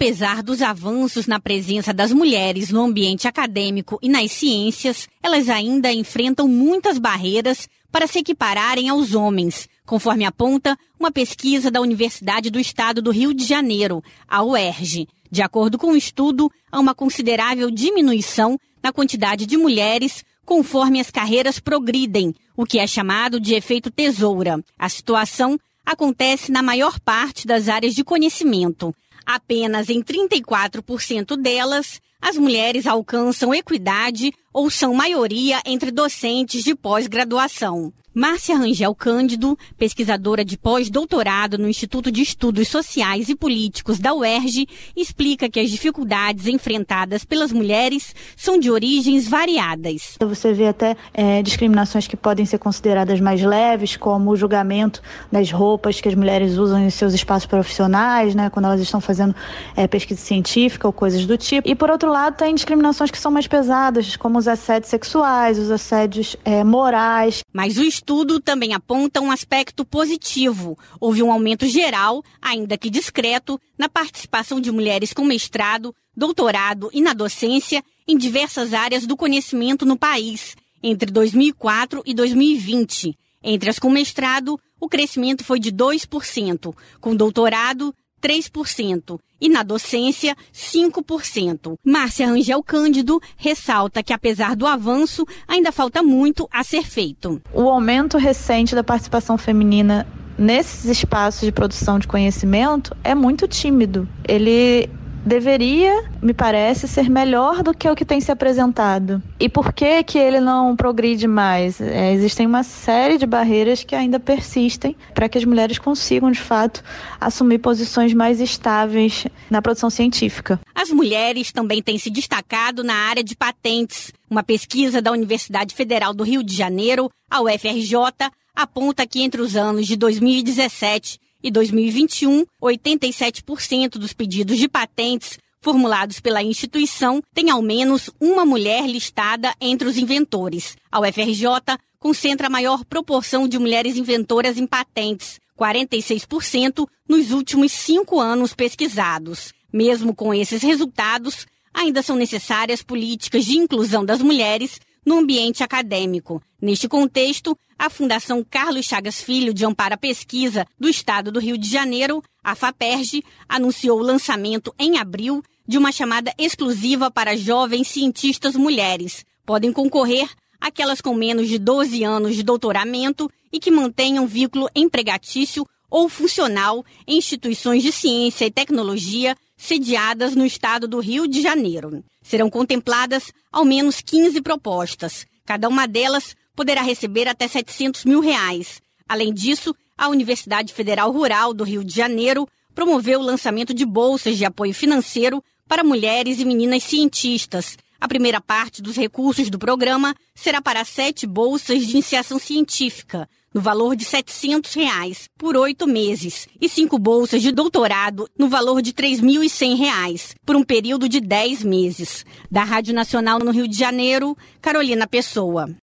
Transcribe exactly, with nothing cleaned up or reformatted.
Apesar dos avanços na presença das mulheres no ambiente acadêmico e nas ciências, elas ainda enfrentam muitas barreiras para se equipararem aos homens, conforme aponta uma pesquisa da Universidade do Estado do Rio de Janeiro, a U E R J. De acordo com o estudo, há uma considerável diminuição na quantidade de mulheres conforme as carreiras progridem, o que é chamado de efeito tesoura. A situação acontece na maior parte das áreas de conhecimento. Apenas em trinta e quatro por cento delas, as mulheres alcançam equidade ou são maioria entre docentes de pós-graduação. Márcia Rangel Cândido, pesquisadora de pós-doutorado no Instituto de Estudos Sociais e Políticos da U E R J, explica que as dificuldades enfrentadas pelas mulheres são de origens variadas. Você vê até é, discriminações que podem ser consideradas mais leves, como o julgamento das roupas que as mulheres usam em seus espaços profissionais, né, quando elas estão fazendo é, pesquisa científica ou coisas do tipo. E, por outro lado, tem discriminações que são mais pesadas, como os assédios sexuais, os assédios é, morais. Mas o estudo também aponta um aspecto positivo. Houve um aumento geral, ainda que discreto, na participação de mulheres com mestrado, doutorado e na docência em diversas áreas do conhecimento no país, entre dois mil e quatro e dois mil e vinte. Entre as com mestrado, o crescimento foi de dois por cento, com doutorado, três por cento e na docência, cinco por cento. Márcia Rangel Cândido ressalta que, apesar do avanço, ainda falta muito a ser feito. O aumento recente da participação feminina nesses espaços de produção de conhecimento é muito tímido. Ele deveria, me parece, ser melhor do que o que tem se apresentado. E por que que ele não progride mais? É, existem uma série de barreiras que ainda persistem para que as mulheres consigam, de fato, assumir posições mais estáveis na produção científica. As mulheres também têm se destacado na área de patentes. Uma pesquisa da Universidade Federal do Rio de Janeiro, a U F R J, aponta que entre os anos de dois mil e dezessete e dois mil e vinte e um, oitenta e sete por cento dos pedidos de patentes formulados pela instituição têm ao menos uma mulher listada entre os inventores. A U F R J concentra a maior proporção de mulheres inventoras em patentes, quarenta e seis por cento nos últimos cinco anos pesquisados. Mesmo com esses resultados, ainda são necessárias políticas de inclusão das mulheres no ambiente acadêmico. Neste contexto, a Fundação Carlos Chagas Filho de Amparo à Pesquisa do Estado do Rio de Janeiro, a FAPERJ, anunciou o lançamento em abril de uma chamada exclusiva para jovens cientistas mulheres. Podem concorrer aquelas com menos de doze anos de doutoramento e que mantenham vínculo empregatício ou funcional em instituições de ciência e tecnologia sediadas no Estado do Rio de Janeiro. Serão contempladas ao menos quinze propostas. Cada uma delas poderá receber até setecentos mil reais. Além disso, a Universidade Federal Rural do Rio de Janeiro promoveu o lançamento de bolsas de apoio financeiro para mulheres e meninas cientistas. A primeira parte dos recursos do programa será para sete bolsas de iniciação científica, no valor de setecentos reais, por oito meses, e cinco bolsas de doutorado, no valor de três mil e cem reais, por um período de dez meses. Da Rádio Nacional no Rio de Janeiro, Carolina Pessoa.